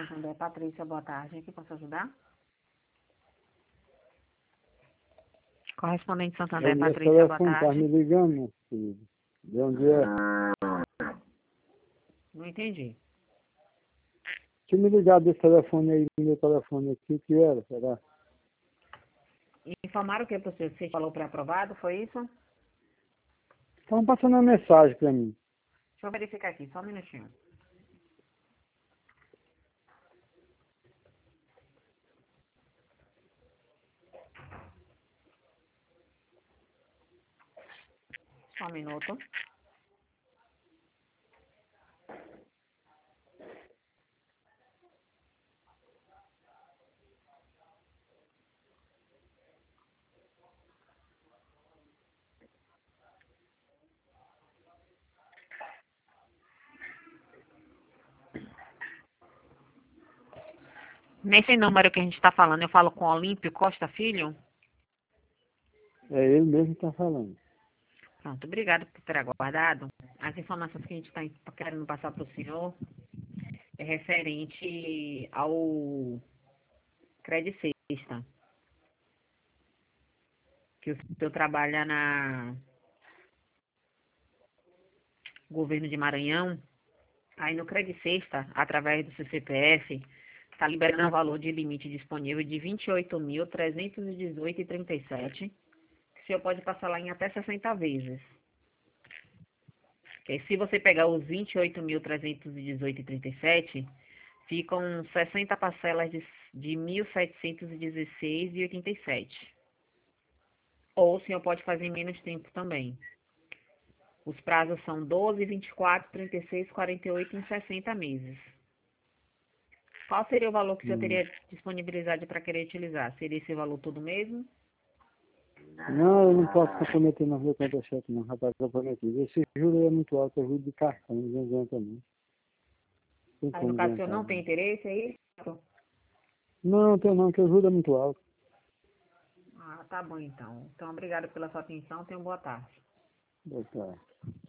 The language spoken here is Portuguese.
Santander, Patrícia, boa tarde. Aqui posso ajudar? Correspondente Santander, Patrícia, boa Tá tarde. me ligando, meu filho. De onde é? Não entendi. Deixa eu me ligar desse telefone aí, do meu telefone aqui, o que era, será? Informaram o que para você? Você falou pré-aprovado, foi isso? Estão passando uma mensagem para mim. Deixa eu verificar aqui, só um minutinho. Só um minuto. Nesse número que a gente está falando, eu falo com Olímpio Costa Filho? É ele mesmo que está falando. Pronto, obrigado por ter aguardado. As informações que a gente está querendo passar para o senhor é referente ao Credicesta, que o senhor trabalha na governo de Maranhão. Aí no Credicesta, através do seu CPF, está liberando um valor de limite disponível de R$ 28.318,37, que o senhor pode passar lá em até 60 vezes. Que aí, se você pegar os R$ 28.318,37, ficam 60 parcelas de R$ 1.716,87. Ou o senhor pode fazer em menos tempo também. Os prazos são 12, 24, 36, 48 e 60 meses. Qual seria o valor que o senhor teria disponibilidade para querer utilizar? Seria esse valor todo mesmo? Não, eu não posso comprometer na minha conta cheque, não, rapaz, comprometido. Esse juro é muito alto, eu juro de cartão, não adianta não. Tem Aí no como caso o senhor adiantar, não tem não. interesse, é isso? Não, tem não, que o juro é muito alto. Ah, tá bom então. Então, obrigado pela sua atenção. Tenha uma boa tarde. Boa tarde.